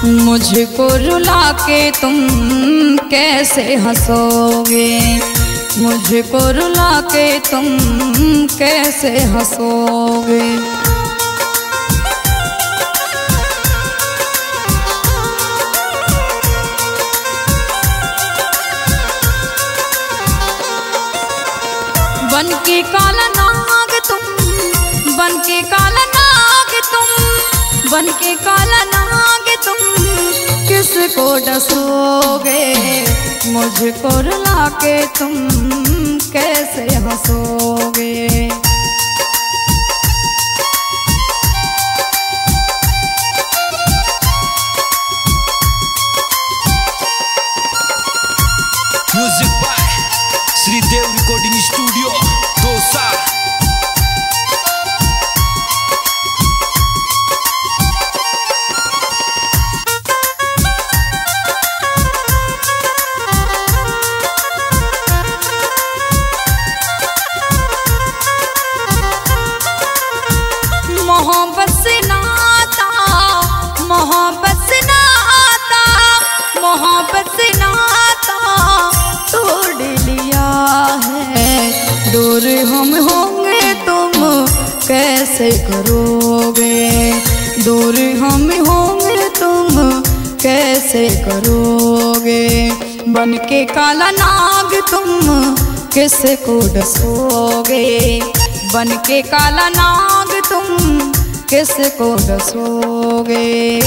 मुझको रुला के तुम कैसे हंसोगे, मुझको रुला के तुम कैसे हंसोगे। बन के काला नाग तुम, बन के काला नाग तुम, बन के काला नाग तुम किसको डसोगे, मुझको रुला के तुम कैसे हंसोगे। Music by Shridev recording studio Dausa. मोहब्बत से नाता, मोहब्बत से नाता, मोहब्बत से नाता तोड़ लिया है। दूर हम होंगे तुम कैसे करोगे, दूर हम होंगे तुम कैसे करोगे। बन के काला नाग तुम किसको डसोगे, बन के काला नाग तुम किसको डसोगे।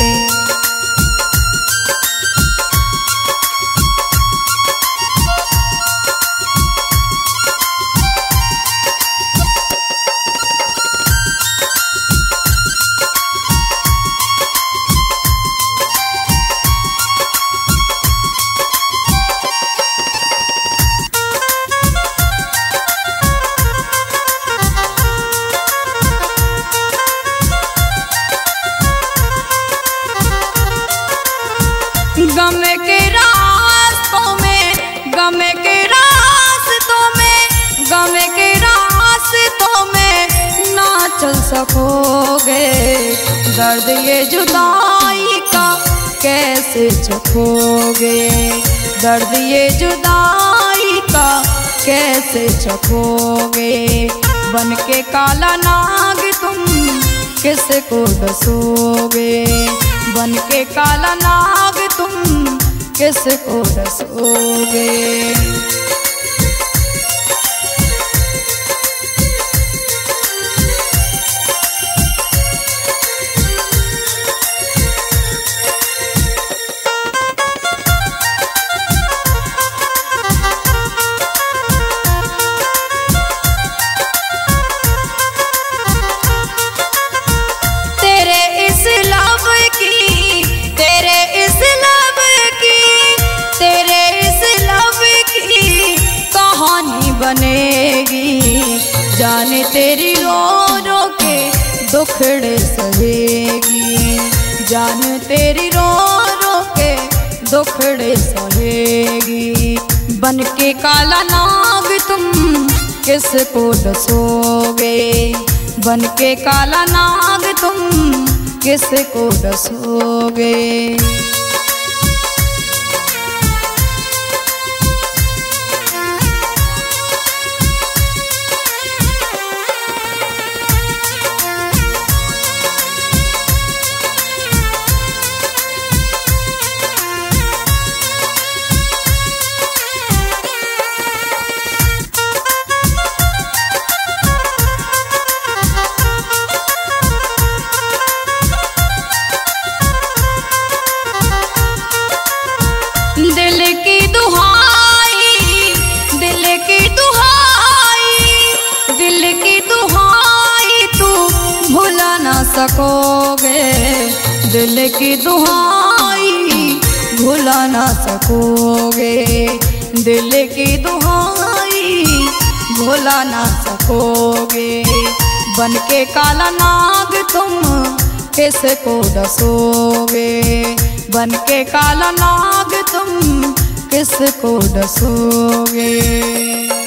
गम के रास्तों में, गम के रास्तों में, गम के रास्तों में ना चल सकोगे। दर्द ये जुदाई का कैसे चखोगे, दर्द ये जुदाई का कैसे चखोगे। बन के काला नाग तुम किसको डसोगे, बन के काला नाग तुम किसको डसोगे। बनेगी जाने तेरी रो रो के दुखड़े सहेगी, जान तेरी रो रो के दुखड़े सहेगी। बन के काला नाग तुम किसको डसोगे, बन के काला नाग तुम किसको डसोगे। दिल की दुहाई, दिल की दुहाई, दिल की दुहाई तू भुला ना सकोगे, दिल की दुहाई भुला ना सकोगे। दिल की दुहाई भुला ना सकोगे। बन के काला नाग तुम किसको डसोगे, बन के काला नाग तुम किसको डसोगे।